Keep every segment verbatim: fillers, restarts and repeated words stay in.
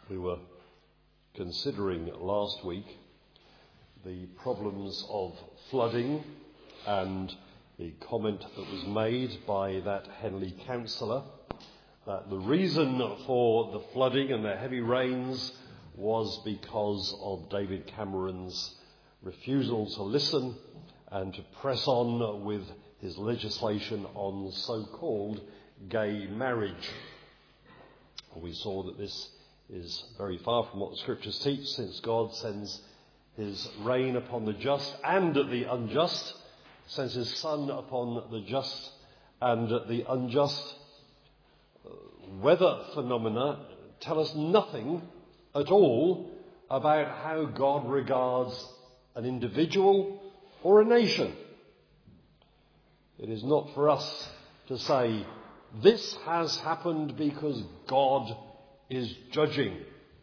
We were considering last week the problems of flooding and the comment that was made by that Henley councillor that the reason for the flooding and the heavy rains was because of David Cameron's refusal to listen and to press on with his legislation on so-called gay marriage. We saw that this is very far from what the scriptures teach, since God sends his rain upon the just and the unjust, sends his sun upon the just and the unjust. Weather phenomena tell us nothing at all about how God regards an individual or a nation. It is not for us to say, this has happened because God is judging.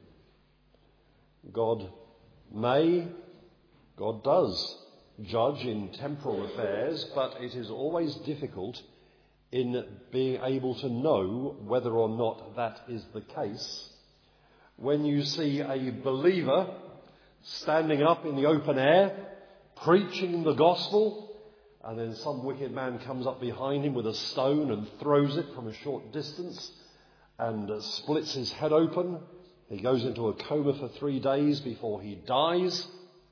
God may, God does judge in temporal affairs, but it is always difficult in being able to know whether or not that is the case when you see a believer standing up in the open air, preaching the gospel, and then some wicked man comes up behind him with a stone and throws it from a short distance and uh, splits his head open. He goes into a coma for three days before he dies.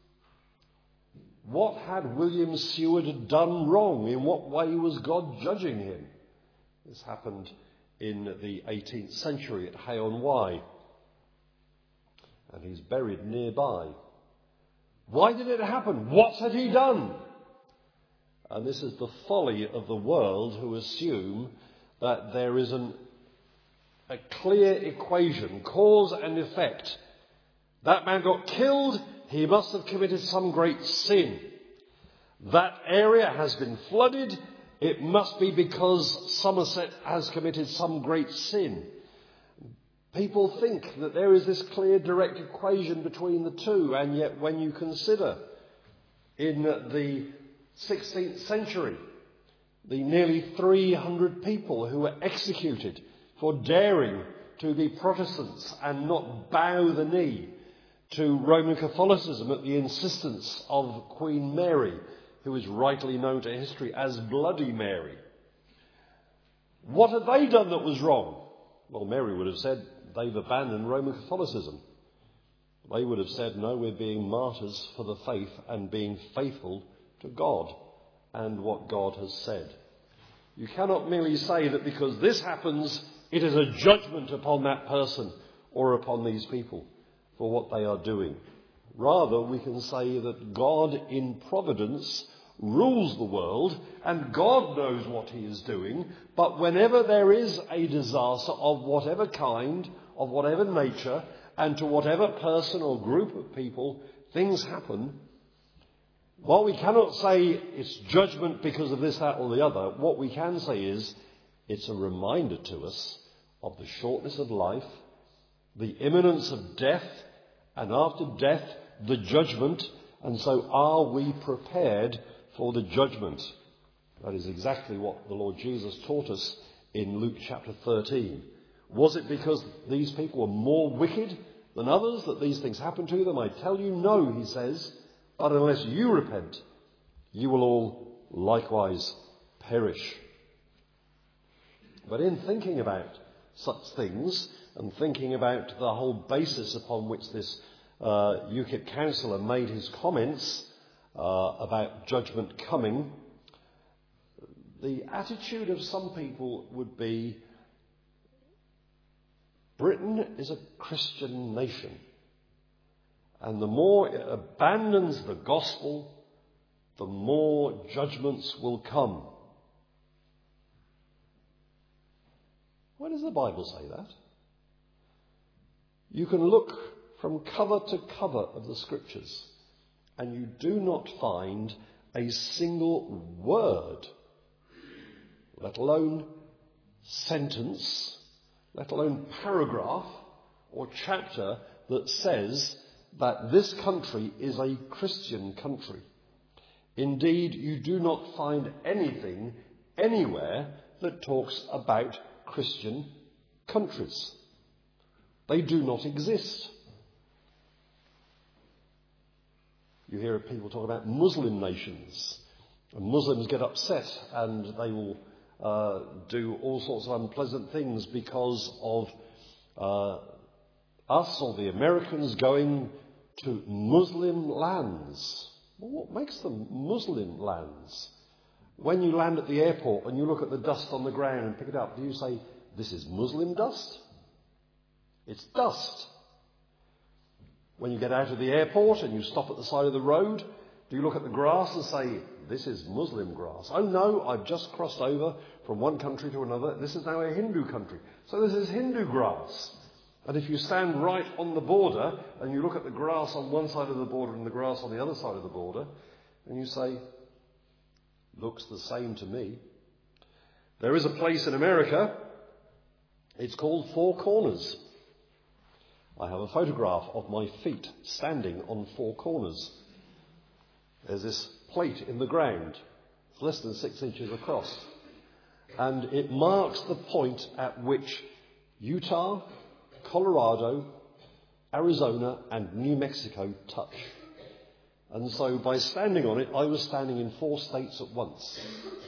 What had William Seward done wrong? In what way was God judging him? This happened in the eighteenth century at Hay-on-Wye, and he's buried nearby. Why did it happen? What had he done? And this is the folly of the world, who assume that there is an, a clear equation, cause and effect. That man got killed, he must have committed some great sin. That area has been flooded, it must be because Somerset has committed some great sin. People think that there is this clear, direct equation between the two, and yet when you consider in the sixteenth century, the nearly three hundred people who were executed for daring to be Protestants and not bow the knee to Roman Catholicism at the insistence of Queen Mary, who is rightly known to history as Bloody Mary. What had they done that was wrong? Well, Mary would have said they've abandoned Roman Catholicism. They would have said, no, we're being martyrs for the faith and being faithful to God and what God has said. You cannot merely say that because this happens, it is a judgment upon that person or upon these people for what they are doing. Rather, we can say that God in providence rules the world and God knows what he is doing, but whenever there is a disaster of whatever kind, of whatever nature, and to whatever person or group of people, things happen. While we cannot say it's judgment because of this, that or the other, what we can say is it's a reminder to us of the shortness of life, the imminence of death, and after death, the judgment. And so are we prepared for the judgment? That is exactly what the Lord Jesus taught us in Luke chapter thirteen. Was it because these people were more wicked than others that these things happened to them? I tell you, no, he says. But unless you repent, you will all likewise perish. But in thinking about such things and thinking about the whole basis upon which this uh, UKIP councillor made his comments uh, about judgment coming, the attitude of some people would be, Britain is a Christian nation. And the more it abandons the gospel, the more judgments will come. Where does the Bible say that? You can look from cover to cover of the scriptures, and you do not find a single word, let alone sentence, let alone paragraph or chapter that says that this country is a Christian country. Indeed, you do not find anything anywhere that talks about Christian countries. They do not exist. You hear people talk about Muslim nations. And Muslims get upset and they will uh, do all sorts of unpleasant things because of uh, us or the Americans going to Muslim lands. Well, what makes them Muslim lands? When you land at the airport and you look at the dust on the ground and pick it up, do you say, this is Muslim dust? It's dust. When you get out of the airport and you stop at the side of the road, do you look at the grass and say, this is Muslim grass? Oh no, I've just crossed over from one country to another. This is now a Hindu country. So this is Hindu grass. And if you stand right on the border and you look at the grass on one side of the border and the grass on the other side of the border, and you say, looks the same to me. There is a place in America, it's called Four Corners. I have a photograph of my feet standing on four corners. There's this plate in the ground. It's less than six inches across. And it marks the point at which Utah, Colorado, Arizona and New Mexico touch. And so by standing on it, I was standing in four states at once.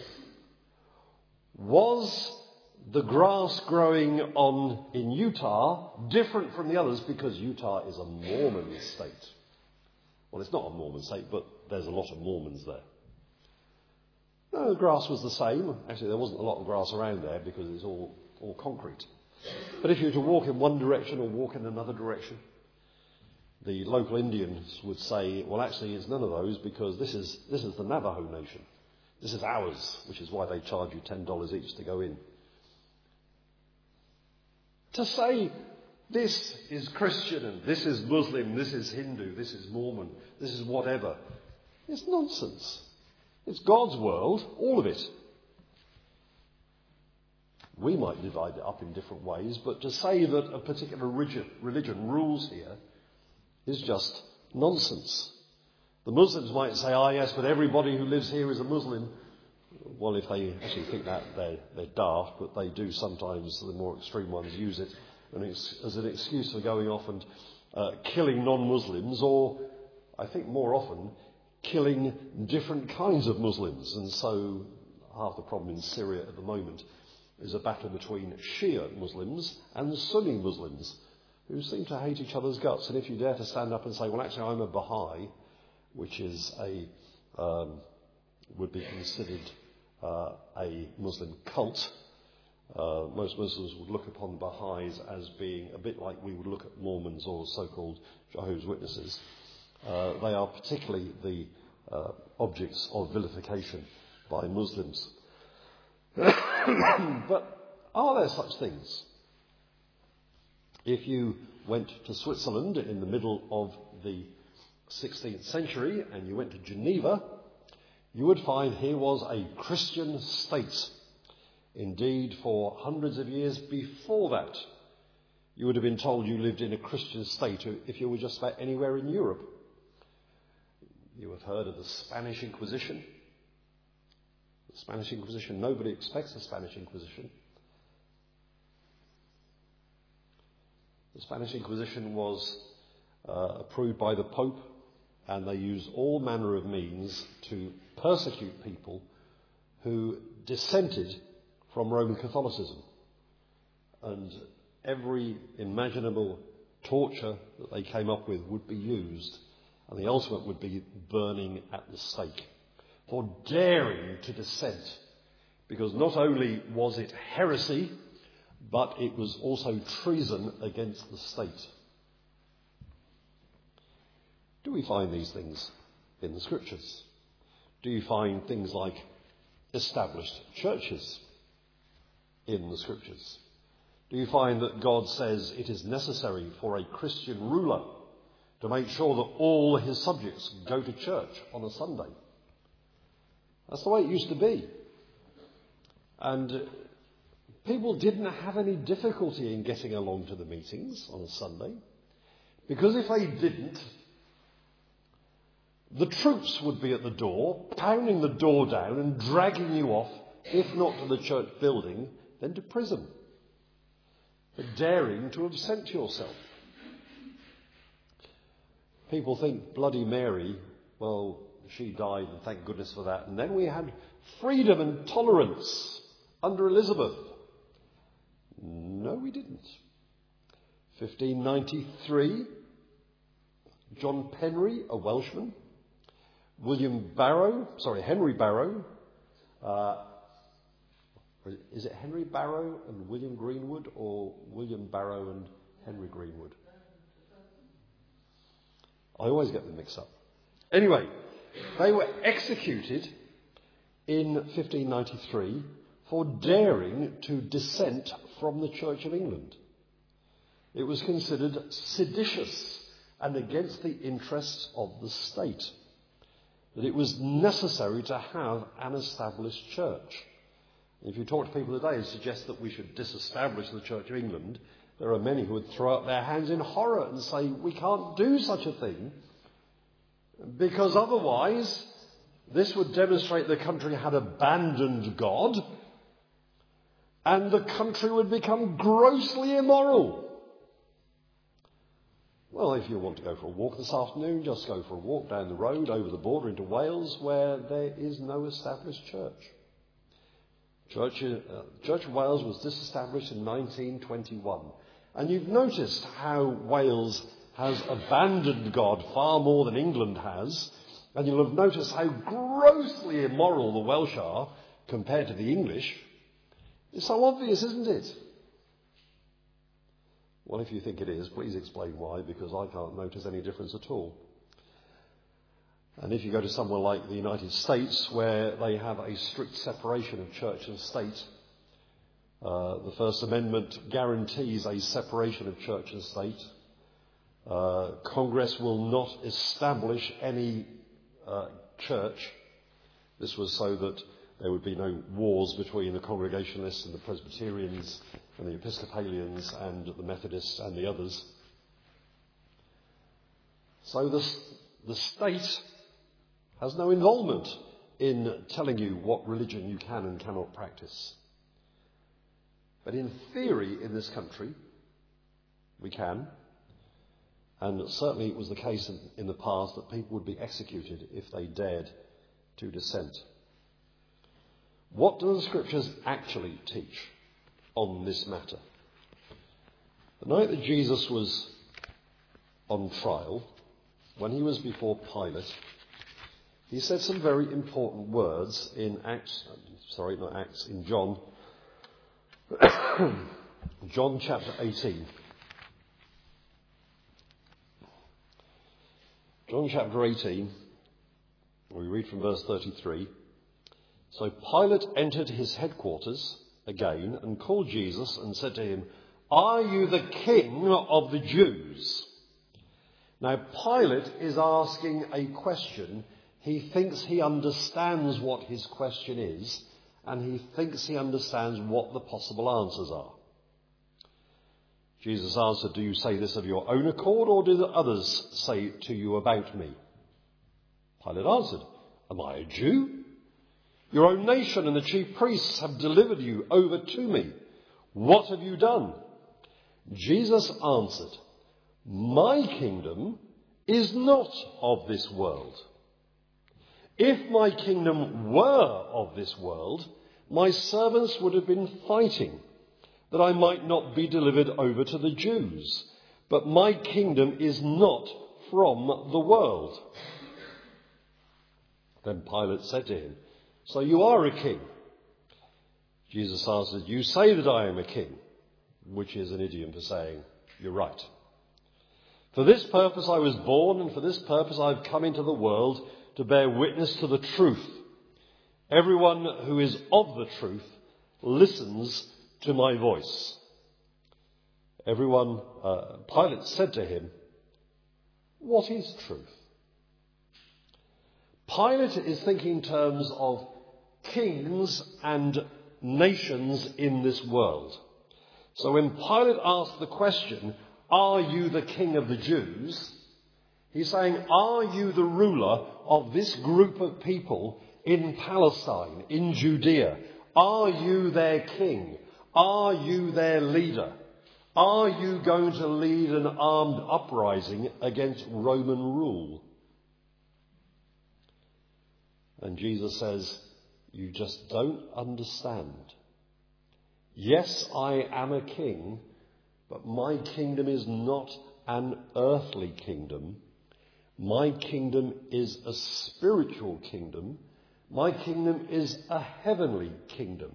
Was the grass growing on in Utah different from the others because Utah is a Mormon state? Well, it's not a Mormon state, but there's a lot of Mormons there. No, the grass was the same. Actually, there wasn't a lot of grass around there because it's all, all concrete. But if you were to walk in one direction or walk in another direction, the local Indians would say, well, actually, it's none of those because this is this is the Navajo Nation. This is ours, which is why they charge you ten dollars each to go in. To say this is Christian and this is Muslim, this is Hindu, this is Mormon, this is whatever, it's nonsense. It's God's world, all of it. We might divide it up in different ways, but to say that a particular religion, religion rules here is just nonsense. The Muslims might say, ah, yes, but everybody who lives here is a Muslim. Well, if they actually think that, they're, they're daft, but they do sometimes, the more extreme ones, use it as an excuse for going off and uh, killing non-Muslims, or, I think more often, killing different kinds of Muslims. And so half the problem in Syria at the moment is a battle between Shia Muslims and Sunni Muslims, who seem to hate each other's guts. And if you dare to stand up and say, well, actually, I'm a Baha'i, which is a um, would be considered uh, a Muslim cult, uh, most Muslims would look upon Baha'is as being a bit like we would look at Mormons or so-called Jehovah's Witnesses. Uh, they are particularly the uh, objects of vilification by Muslims. But are there such things? If you went to Switzerland in the middle of the sixteenth century and you went to Geneva, you would find here was a Christian state. Indeed, for hundreds of years before that, you would have been told you lived in a Christian state if you were just about anywhere in Europe. You have heard of the Spanish Inquisition. The Spanish Inquisition, nobody expects the Spanish Inquisition. The Spanish Inquisition was uh, approved by the Pope, and they used all manner of means to persecute people who dissented from Roman Catholicism. And every imaginable torture that they came up with would be used, and the ultimate would be burning at the stake for daring to dissent, because not only was it heresy, but it was also treason against the state. Do we find these things in the Scriptures? Do you find things like established churches in the Scriptures? Do you find that God says it is necessary for a Christian ruler to make sure that all his subjects go to church on a Sunday? That's the way it used to be. And uh, people didn't have any difficulty in getting along to the meetings on a Sunday, because if they didn't, the troops would be at the door, pounding the door down and dragging you off, if not to the church building, then to prison. for daring to absent yourself. People think Bloody Mary, well, she died, and thank goodness for that. And then we had freedom and tolerance under Elizabeth. No, we didn't. fifteen ninety-three, John Penry, a Welshman, William Barrow, sorry, Henry Barrow, uh, is it Henry Barrow and William Greenwood, or William Barrow and Henry Greenwood? I always get them mixed up. Anyway, they were executed in fifteen ninety-three for daring to dissent from the Church of England. It was considered seditious and against the interests of the state, that it was necessary to have an established church. If you talk to people today who suggest that we should disestablish the Church of England, there are many who would throw up their hands in horror and say, we can't do such a thing, because otherwise this would demonstrate the country had abandoned God and the country would become grossly immoral. Well, if you want to go for a walk this afternoon, just go for a walk down the road over the border into Wales, where there is no established church. Church, uh, Church of Wales was disestablished in nineteen twenty-one. And you've noticed how Wales has abandoned God far more than England has. And you'll have noticed how grossly immoral the Welsh are compared to the English. It's so obvious, isn't it? Well, if you think it is, please explain why, because I can't notice any difference at all. And if you go to somewhere like the United States, where they have a strict separation of church and state, uh, the First Amendment guarantees a separation of church and state. Uh, Congress will not establish any uh, church. This was so that there would be no wars between the Congregationalists and the Presbyterians and the Episcopalians and the Methodists and the others. So the, the state has no involvement in telling you what religion you can and cannot practice. But in theory, in this country, we can. And certainly it was the case in, in the past that people would be executed if they dared to dissent. What do the Scriptures actually teach on this matter? The night that Jesus was on trial, when he was before Pilate, he said some very important words in Acts, sorry, not Acts, in John, John chapter eighteen. John chapter eighteen, we read from verse thirty-three. So Pilate entered his headquarters again and called Jesus and said to him, "Are you the king of the Jews?" Now Pilate is asking a question. He thinks he understands what his question is, and he thinks he understands what the possible answers are. Jesus answered, "Do you say this of your own accord, or do the others say to you about me?" Pilate answered, "Am I a Jew? Your own nation and the chief priests have delivered you over to me. What have you done?" Jesus answered, "My kingdom is not of this world. If my kingdom were of this world, my servants would have been fighting, that I might not be delivered over to the Jews. But my kingdom is not from the world." Then Pilate said to him, "So you are a king?" Jesus answered, "You say that I am a king," which is an idiom for saying, "You're right. For this purpose I was born, and for this purpose I have come into the world, to bear witness to the truth. Everyone who is of the truth listens to my voice." Everyone, uh, Pilate said to him, "What is truth?" Pilate is thinking in terms of kings and nations in this world. So when Pilate asked the question, "Are you the king of the Jews?" he's saying, are you the ruler of this group of people in Palestine, in Judea? Are you their king? Are you their leader? Are you going to lead an armed uprising against Roman rule? And Jesus says, you just don't understand. Yes, I am a king, but my kingdom is not an earthly kingdom. My kingdom is a spiritual kingdom. My kingdom is a heavenly kingdom.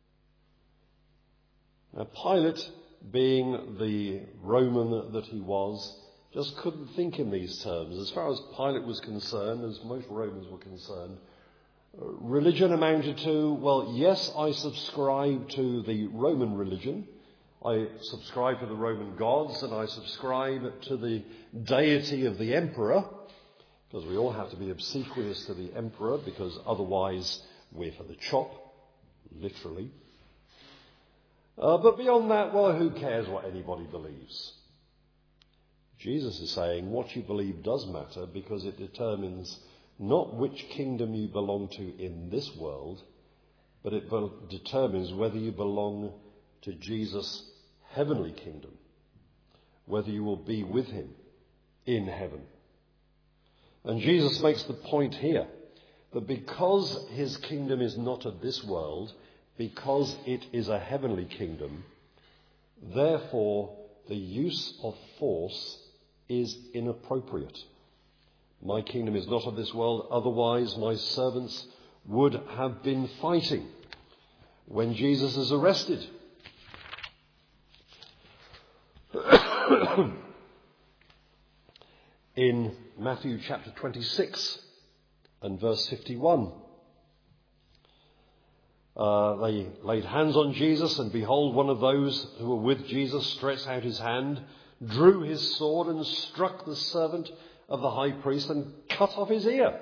Now, Pilate, being the Roman that he was, just couldn't think in these terms. As far as Pilate was concerned, as most Romans were concerned, religion amounted to, well, yes, I subscribe to the Roman religion. I subscribe to the Roman gods, and I subscribe to the deity of the emperor, because we all have to be obsequious to the emperor, because otherwise we're for the chop, literally. Uh, but beyond that, well, who cares what anybody believes? Jesus is saying what you believe does matter, because it determines not which kingdom you belong to in this world, but it be- determines whether you belong to Jesus' heavenly kingdom, whether you will be with him in heaven. And Jesus makes the point here that because his kingdom is not of this world, because it is a heavenly kingdom, therefore the use of force is inappropriate. My kingdom is not of this world, otherwise my servants would have been fighting when Jesus is arrested. In Matthew chapter twenty-six and verse fifty-one, uh, they laid hands on Jesus, and behold, one of those who were with Jesus stretched out his hand, drew his sword and struck the servant of the high priest and cut off his ear.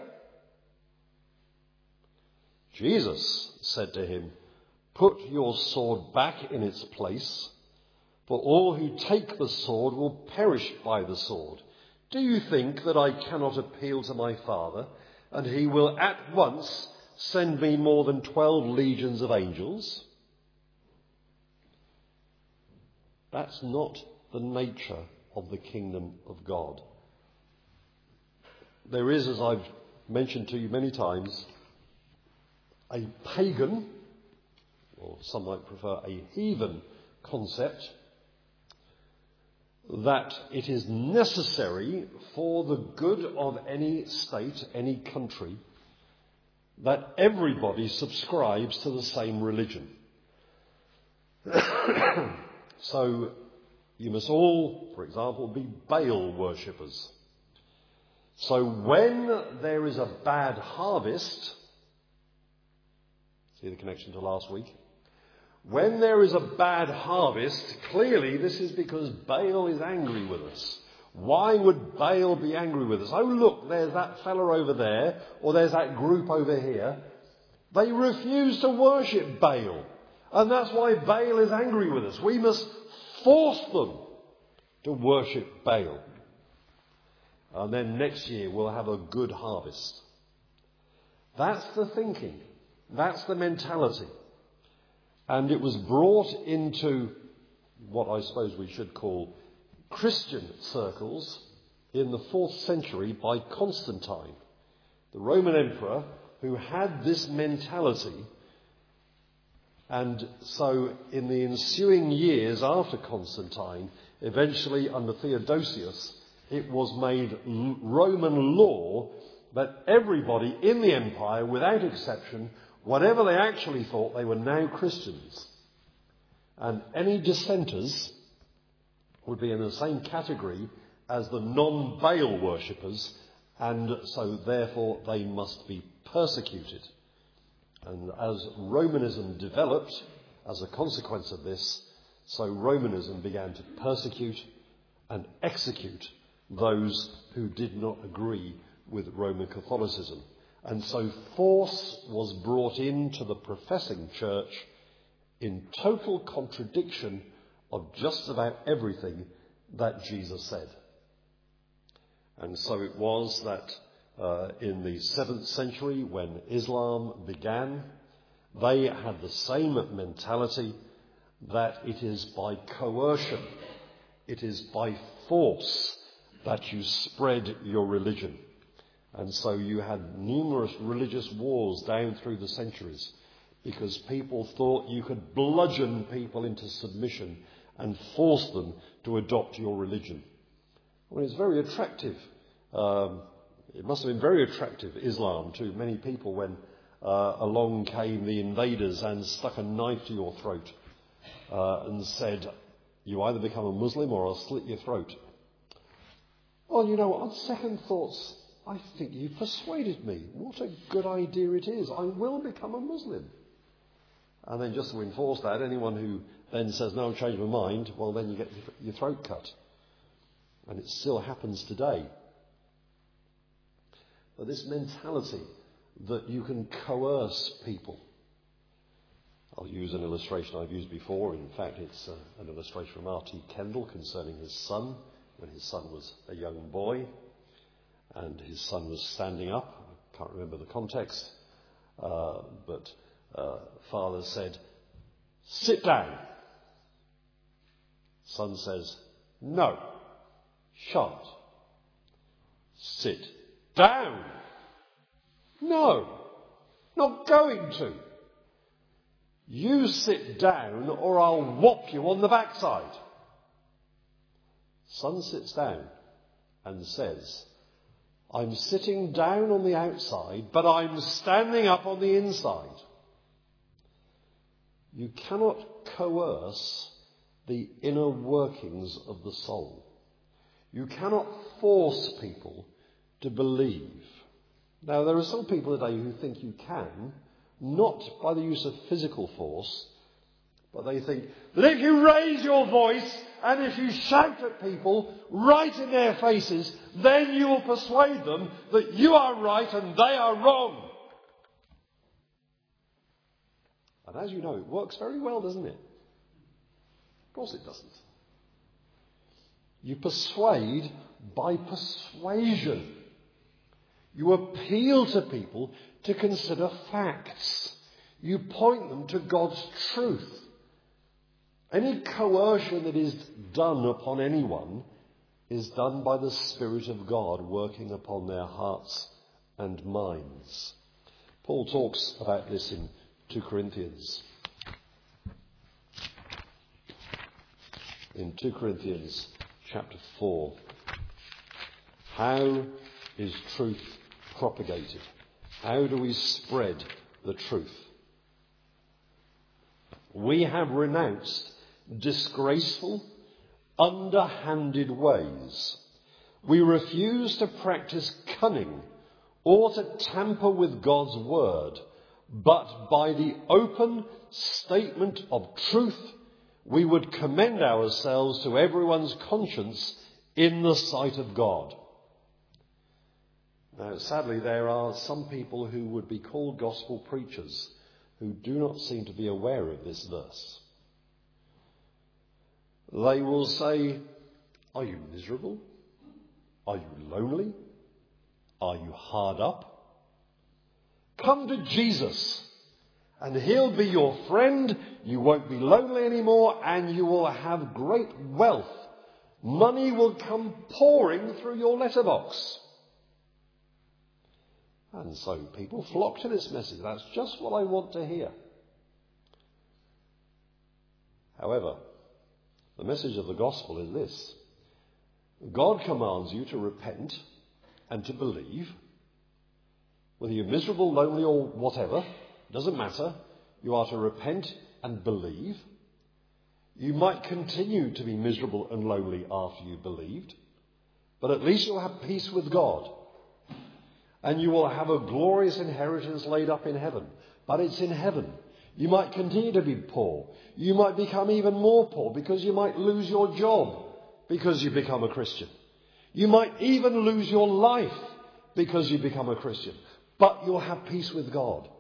Jesus said to him, "Put your sword back in its place, for all who take the sword will perish by the sword. Do you think that I cannot appeal to my Father, and he will at once send me more than twelve legions of angels?" That's not the nature of the kingdom of God. There is, as I've mentioned to you many times, a pagan, or some might prefer a heathen concept, that it is necessary for the good of any state, any country, that everybody subscribes to the same religion. So you must all, for example, be Baal worshippers. So when there is a bad harvest, see the connection to last week? When there is a bad harvest, clearly this is because Baal is angry with us. Why would Baal be angry with us? Oh, look, there's that fella over there, or there's that group over here. They refuse to worship Baal. And that's why Baal is angry with us. We must force them to worship Baal. And then next year we'll have a good harvest. That's the thinking. That's the mentality. And it was brought into what I suppose we should call Christian circles in the fourth century by Constantine, the Roman emperor, who had this mentality. And so in the ensuing years after Constantine, eventually under Theodosius, it was made Roman law that everybody in the empire, without exception, whatever they actually thought, they were now Christians. And any dissenters would be in the same category as the non-Baal worshippers, and so therefore they must be persecuted. And as Romanism developed as a consequence of this, so Romanism began to persecute and execute those who did not agree with Roman Catholicism. And so force was brought into the professing church in total contradiction of just about everything that Jesus said. And so it was that uh, in the seventh century, when Islam began, they had the same mentality, that it is by coercion, it is by force that you spread your religion. And so you had numerous religious wars down through the centuries because people thought you could bludgeon people into submission and force them to adopt your religion. Well, it's very attractive. Um, it must have been very attractive, Islam, to many people when uh, along came the invaders and stuck a knife to your throat uh, and said, you either become a Muslim or I'll slit your throat. Well, you know, on second thoughts, I think you've persuaded me. What a good idea it is. I will become a Muslim. And then just to enforce that, anyone who then says, no, I've changed my mind, well, then you get your throat cut. And it still happens today. But this mentality that you can coerce people. I'll use an illustration I've used before. In fact, it's uh, an illustration from R T Kendall concerning his son, when his son was a young boy, and his son was standing up. I can't remember the context, uh, but uh, father said, sit down. Son says, no, shan't. Sit down. No, not going to. You sit down or I'll whop you on the backside. Son sits down and says, I'm sitting down on the outside, but I'm standing up on the inside. You cannot coerce the inner workings of the soul. You cannot force people to believe. Now, there are some people today who think you can, not by the use of physical force, but they think that if you raise your voice and if you shout at people right in their faces, then you will persuade them that you are right and they are wrong. And as you know, it works very well, doesn't it? Of course it doesn't. You persuade by persuasion. You appeal to people to consider facts. You point them to God's truth. Any coercion that is done upon anyone is done by the Spirit of God working upon their hearts and minds. Paul talks about this in Second Corinthians. In Second Corinthians chapter four. How is truth propagated? How do we spread the truth? We have renounced disgraceful, underhanded ways. We refuse to practice cunning or to tamper with God's word, but by the open statement of truth, we would commend ourselves to everyone's conscience in the sight of God. Now, sadly, there are some people who would be called gospel preachers who do not seem to be aware of this verse. They will say, are you miserable? Are you lonely? Are you hard up? Come to Jesus and he'll be your friend. You won't be lonely anymore and you will have great wealth. Money will come pouring through your letterbox. And so people flock to this message. That's just what I want to hear. However, the message of the gospel is this. God commands you to repent and to believe. Whether you're miserable, lonely or whatever, doesn't matter. You are to repent and believe. You might continue to be miserable and lonely after you've believed, but at least you'll have peace with God. And you will have a glorious inheritance laid up in heaven. But it's in heaven. You might continue to be poor. You might become even more poor because you might lose your job because you become a Christian. You might even lose your life because you become a Christian. But you'll have peace with God.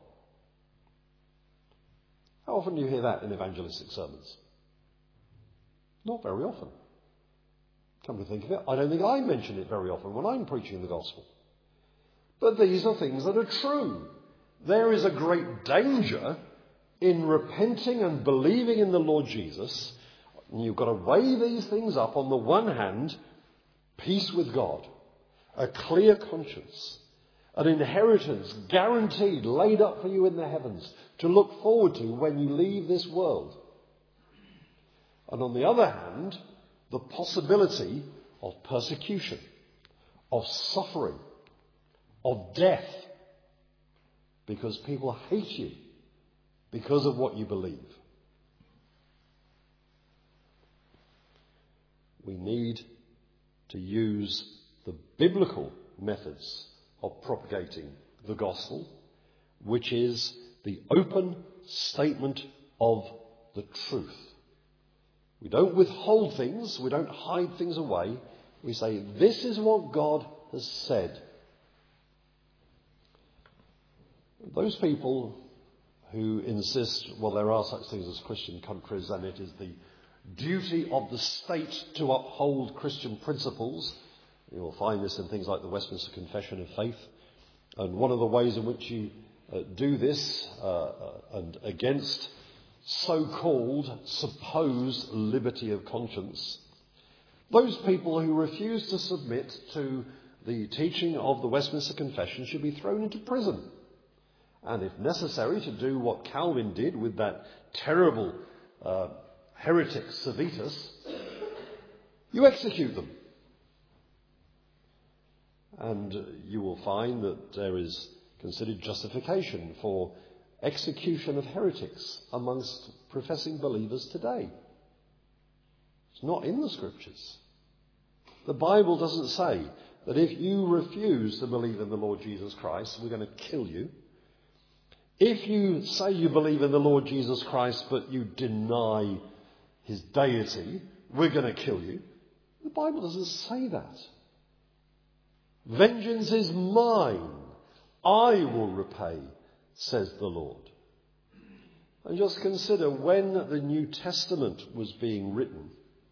How often do you hear that in evangelistic sermons? Not very often. Come to think of it, I don't think I mention it very often when I'm preaching the gospel. But these are things that are true. There is a great danger In repenting and believing in the Lord Jesus, you've got to weigh these things up. On the one hand, peace with God, a clear conscience, an inheritance guaranteed, laid up for you in the heavens, to look forward to when you leave this world. And on the other hand, the possibility of persecution, of suffering, of death, because people hate you because of what you believe. We need to use the biblical methods of propagating the gospel, which is the open statement of the truth. We don't withhold things, we don't hide things away. We say, this is what God has said. Those people who insist, well, there are such things as Christian countries, and it is the duty of the state to uphold Christian principles. You will find this in things like the Westminster Confession of Faith. And one of the ways in which you uh, do this, uh, uh, and against so-called supposed liberty of conscience, those people who refuse to submit to the teaching of the Westminster Confession should be thrown into prison. And if necessary, to do what Calvin did with that terrible uh, heretic Servetus, you execute them. And you will find that there is considered justification for execution of heretics amongst professing believers today. It's not in the Scriptures. The Bible doesn't say that if you refuse to believe in the Lord Jesus Christ, we're going to kill you. If you say you believe in the Lord Jesus Christ, but you deny his deity, we're going to kill you. The Bible doesn't say that. Vengeance is mine. I will repay, says the Lord. And just consider, when the New Testament was being written,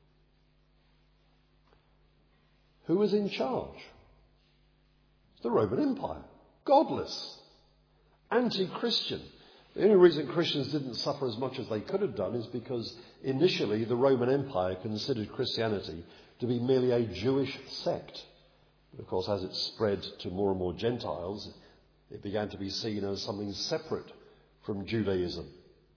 who was in charge? The Roman Empire. Godless. Anti-Christian. The only reason Christians didn't suffer as much as they could have done is because initially the Roman Empire considered Christianity to be merely a Jewish sect. But of course, as it spread to more and more Gentiles, it began to be seen as something separate from Judaism.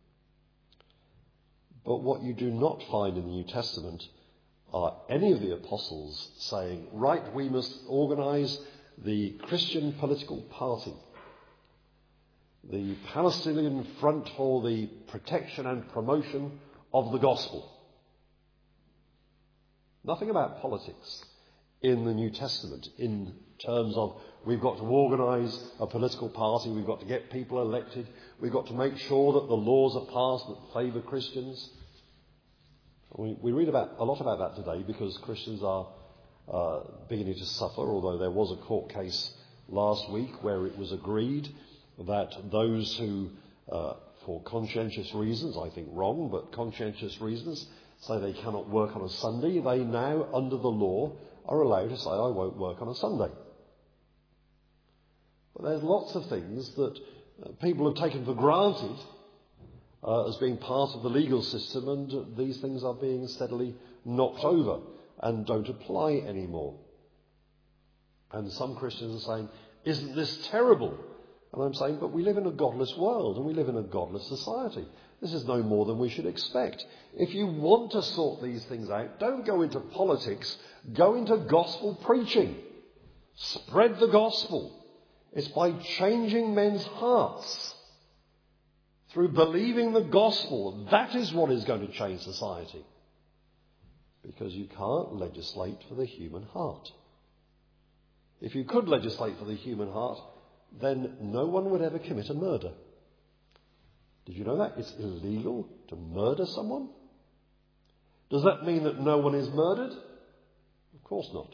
But what you do not find in the New Testament are any of the apostles saying, right, we must organise the Christian political party, the Palestinian Front for the protection and promotion of the gospel. Nothing about politics in the New Testament in terms of we've got to organise a political party, we've got to get people elected, we've got to make sure that the laws are passed that favour Christians. We, we read about a lot about that today because Christians are uh, beginning to suffer, although there was a court case last week where it was agreed that those who, uh, for conscientious reasons, I think wrong, but conscientious reasons, say they cannot work on a Sunday, they now, under the law, are allowed to say, I won't work on a Sunday. But there's lots of things that uh, people have taken for granted uh, as being part of the legal system, and these things are being steadily knocked over and don't apply anymore. And some Christians are saying, isn't this terrible? And I'm saying, but we live in a godless world and we live in a godless society. This is no more than we should expect. If you want to sort these things out, don't go into politics, go into gospel preaching. Spread the gospel. It's by changing men's hearts through believing the gospel. That is what is going to change society. Because you can't legislate for the human heart. If you could legislate for the human heart, then no one would ever commit a murder. Did you know that? It's illegal to murder someone. Does that mean that no one is murdered? Of course not.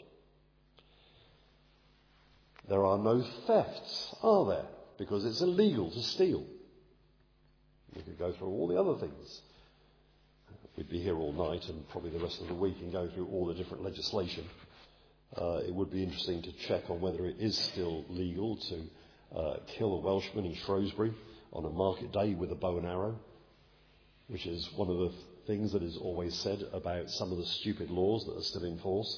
There are no thefts, are there? Because it's illegal to steal. We could go through all the other things. We'd be here all night and probably the rest of the week and go through all the different legislation. Uh, it would be interesting to check on whether it is still legal to uh, kill a Welshman in Shrewsbury on a market day with a bow and arrow, which is one of the things that is always said about some of the stupid laws that are still in force.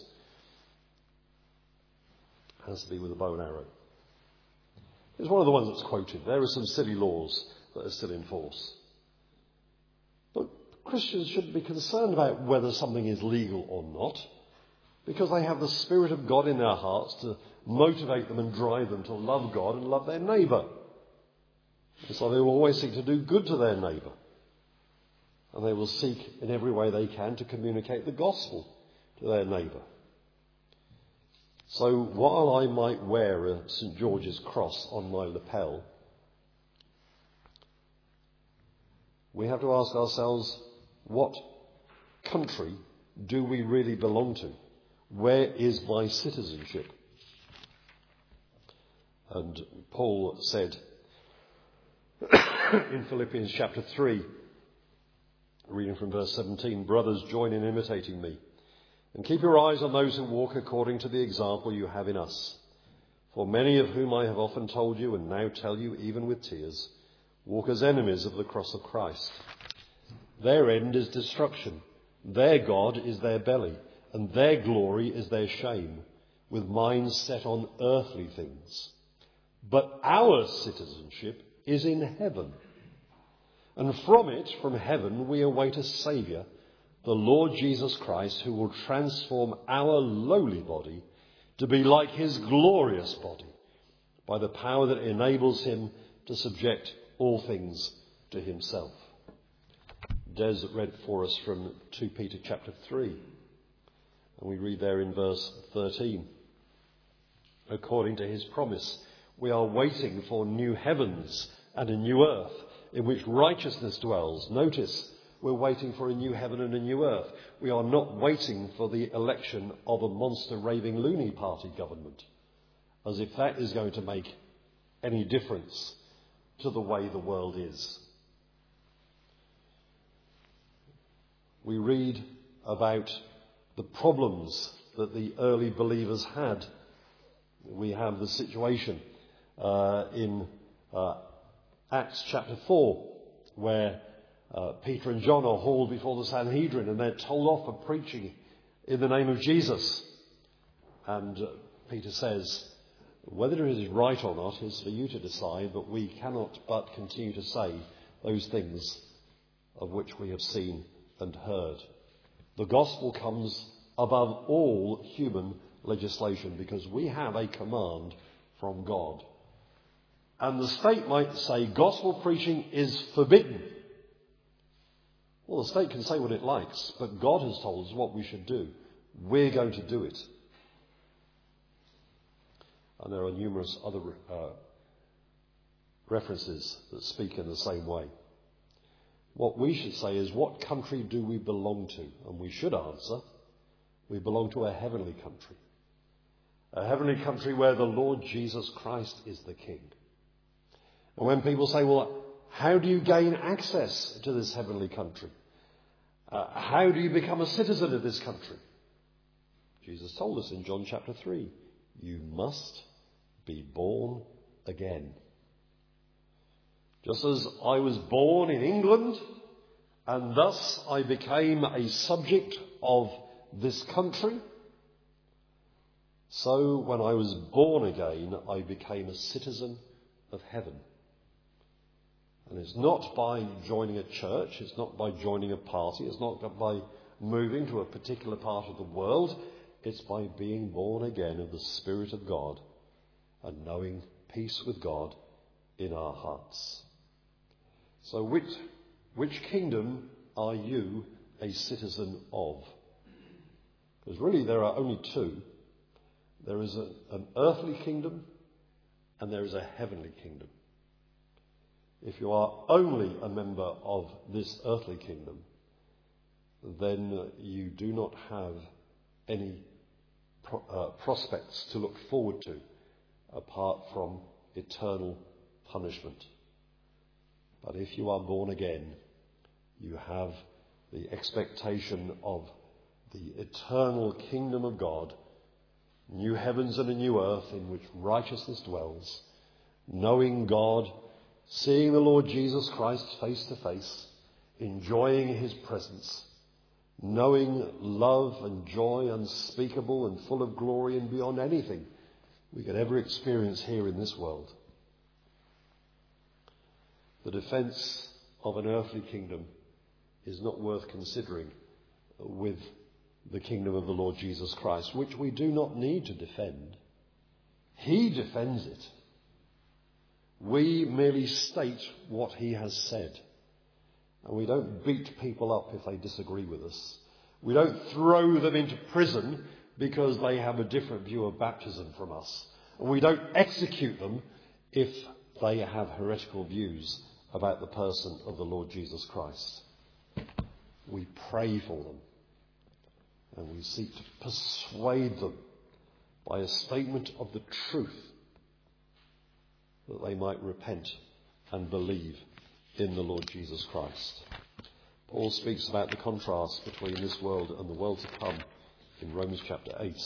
It has to be with a bow and arrow. It's one of the ones that's quoted. There are some silly laws that are still in force. But Christians shouldn't be concerned about whether something is legal or not, because they have the Spirit of God in their hearts to motivate them and drive them to love God and love their neighbour. And so they will always seek to do good to their neighbour. And they will seek in every way they can to communicate the gospel to their neighbour. So while I might wear a St George's cross on my lapel, we have to ask ourselves, what country do we really belong to? Where is my citizenship? And Paul said in Philippians chapter three, reading from verse seventeen, "Brothers, join in imitating me, and keep your eyes on those who walk according to the example you have in us. For many of whom I have often told you, and now tell you even with tears, walk as enemies of the cross of Christ. Their end is destruction. Their God is their belly, and their glory is their shame, with minds set on earthly things. But our citizenship is in heaven. And from it, from heaven, we await a Saviour, the Lord Jesus Christ, who will transform our lowly body to be like his glorious body, by the power that enables him to subject all things to himself." Des read for us from Second Peter chapter three, and we read there in verse thirteen, "According to his promise, we are waiting for new heavens and a new earth, in which righteousness dwells." Notice, we're waiting for a new heaven and a new earth. We are not waiting for the election of a monster raving loony party government, as if that is going to make any difference to the way the world is. We read about the problems that the early believers had. We have the situation uh, in uh, Acts chapter four, where uh, Peter and John are hauled before the Sanhedrin and they're told off for preaching in the name of Jesus. And uh, Peter says, "Whether it is right or not is for you to decide, but we cannot but continue to say those things of which we have seen and heard." The gospel comes above all human legislation, because we have a command from God. And the state might say gospel preaching is forbidden. Well, the state can say what it likes, but God has told us what we should do. We're going to do it. And there are numerous other uh, references that speak in the same way. What we should say is, what country do we belong to? And we should answer, we belong to a heavenly country. A heavenly country where the Lord Jesus Christ is the King. And when people say, well, how do you gain access to this heavenly country? Uh, how do you become a citizen of this country? Jesus told us in John chapter three, you must be born again. Just as I was born in England, and thus I became a subject of this country, so when I was born again, I became a citizen of heaven. And it's not by joining a church, it's not by joining a party, it's not by moving to a particular part of the world, it's by being born again of the Spirit of God and knowing peace with God in our hearts. So which, which kingdom are you a citizen of? Because really there are only two. There is a, an earthly kingdom and there is a heavenly kingdom. If you are only a member of this earthly kingdom, then you do not have any pro- uh, prospects to look forward to apart from eternal punishment. But if you are born again, you have the expectation of the eternal kingdom of God, new heavens and a new earth in which righteousness dwells, knowing God seeing the Lord Jesus Christ face to face, enjoying his presence, knowing love and joy unspeakable and full of glory and beyond anything we could ever experience here in this world. The defence of an earthly kingdom is not worth considering with the kingdom of the Lord Jesus Christ, which we do not need to defend. He defends it. We merely state what he has said. And we don't beat people up if they disagree with us. We don't throw them into prison because they have a different view of baptism from us. And we don't execute them if they have heretical views about the person of the Lord Jesus Christ. We pray for them. And we seek to persuade them by a statement of the truth that they might repent and believe in the Lord Jesus Christ. Paul speaks about the contrast between this world and the world to come in Romans chapter eight.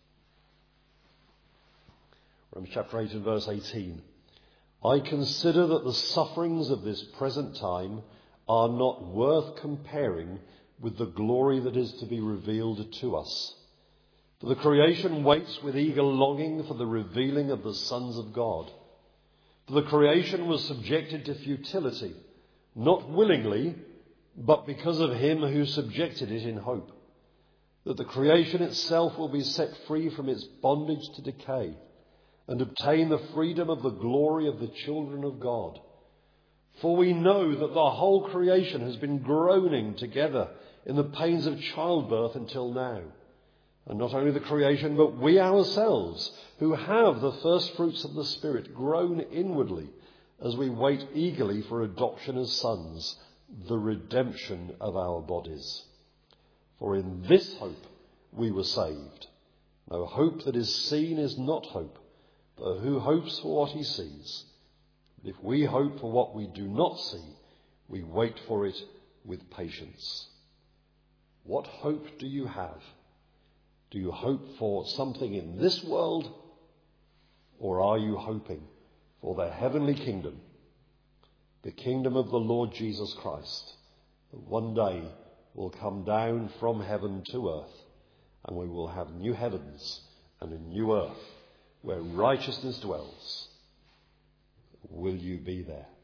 Romans chapter eight and verse eighteen. I consider that the sufferings of this present time are not worth comparing with the glory that is to be revealed to us. For the creation waits with eager longing for the revealing of the sons of God. For the creation was subjected to futility, not willingly, but because of him who subjected it in hope, that the creation itself will be set free from its bondage to decay and obtain the freedom of the glory of the children of God. For we know that the whole creation has been groaning together in the pains of childbirth until now. And not only the creation, but we ourselves, who have the first fruits of the Spirit, groan inwardly as we wait eagerly for adoption as sons, the redemption of our bodies. For in this hope we were saved. No hope that is seen is not hope, for who hopes for what he sees? But if we hope for what we do not see, we wait for it with patience. What hope do you have? Do you hope for something in this world, or are you hoping for the heavenly kingdom, the kingdom of the Lord Jesus Christ, that one day will come down from heaven to earth, and we will have new heavens and a new earth where righteousness dwells? Will you be there?